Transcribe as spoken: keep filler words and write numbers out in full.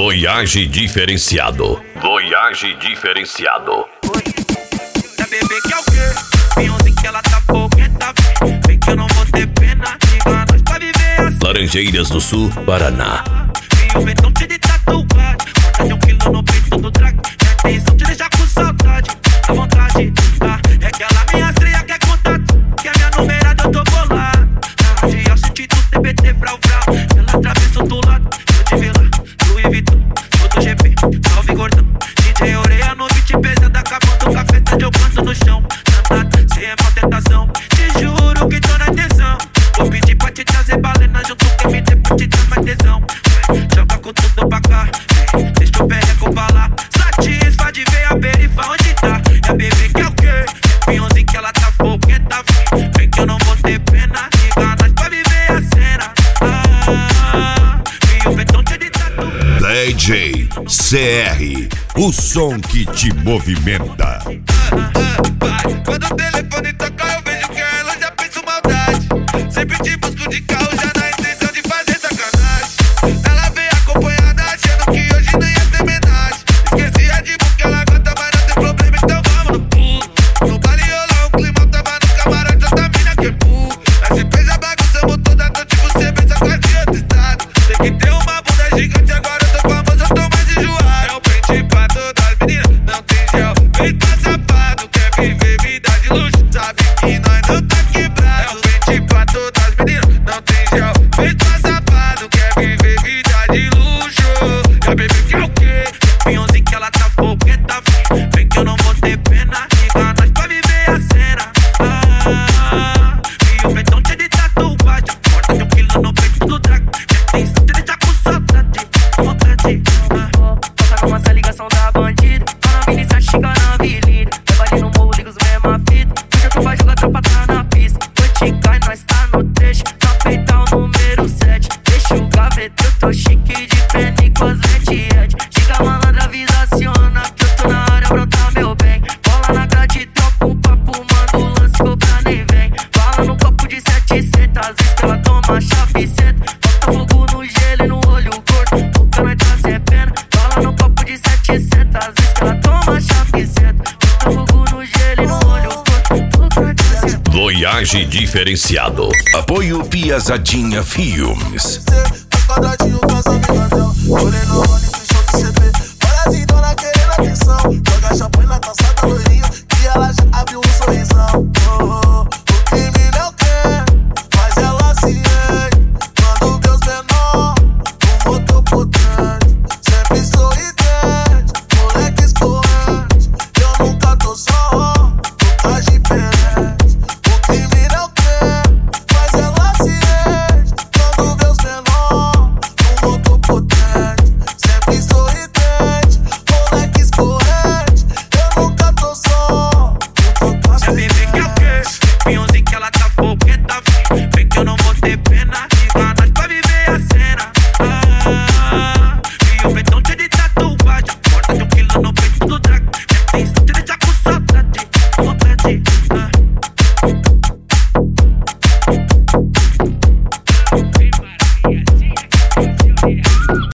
Voyage diferenciado. Voyage diferenciado. Da bebê que é o quê? Beyoncé que ela tá fogueta. Vem que eu não vou ter pena. Liga nós pra viver assim. Laranjeiras do Sul, Paraná. E o betão te de tatuagem. Corta de um quilo no peito do drag. Minha atenção te deixa com saudade. A vontade, ah, é aquela minha estreia que é contato. Que é minha numerada, eu tô bolado. Na radial senti do T B T brau brau. Ela atravessou do lado. Eu te vi lá, Louis Vuitton, todo G P, salve gordão. D J Oreia no beat pesada, acabando com a festa de eu canto no chão. Danada, sem é mal tentação. Te juro que tô na intenção. Vou pedir pra te trazer balena junto com M D pra te dar mais tesão. Joga com tudo pra cá, vem, deixa o perreco pra lá. Satisfa de ver a perifa onde tá. E a bebê que é o quê? Beyoncé que ela tá fogueta. Vem que eu não vou ter pena. Liga nós pra viver a cena. Ah, e o betão te de tatu. D J C R, o som que te movimenta. Quando o telefone toca eu vejo que ela já pensa maldade. Sempre te busco de carro já na intenção de fazer sacanagem. Ela veio acompanhada achando que hoje nem ia ter homenagem. Esqueci a de porque ela canta, mas não tem problema, então vamos no pulo. No baile rolou um clima, tava no camarote, outra mina que pulo. Mas se fez a bagunça, toda a noite você vê essa coisa de outro estado. Tem que ter uma bunda gigante, agora eu tô famoso, eu tô mais enjoado. É o pente pra todas as meninas, não tem gel. Vem pra safado, quer viver vida de luxo. Sabe que nós não tá quebrado. É o pente pra todas as meninas, não tem gel. Vem pra safado, quer viver vida de luxo. E a bebê que é o quê? Beyoncé que ela tá fogueta. Vem que eu não vou ter pena. Liga nós pra viver a cena. Ah, e o betão te de tatuagem. Corta de um quilo no peito do drag. Minha atenção te deixa com saudade. Vontade, ah. Toca numa essa ligação da bandida. Ana Vinícius chega na avenida. Leva ali no morro, liga os mesma fita. Hoje tu vai jogar tropa, tá na pista. Noite cai, nós tá no trecho. Tá peitão número sete. Deixa o gaveta, eu tô chique de pena e com as lentes. Chega malandra, avisa, aciona. Que eu tô na área, brota meu bem. Bola na grade, troca um papo, manda o lance, cobra nem vem. Fala no copo de setecentos, às vezes que ela toma chave seta. Bota fogo no gelo e no olho gordo. Boca nós tá sem pena. Fala no copo de setecentos, às vezes que ela toma chave seta. Bota fogo no gelo e no olho gordo. Boca nós tá sem pena. Voyage diferenciado. Apoio Piazadinha Filmes. Quadradinho com as amigas dela. Olhei no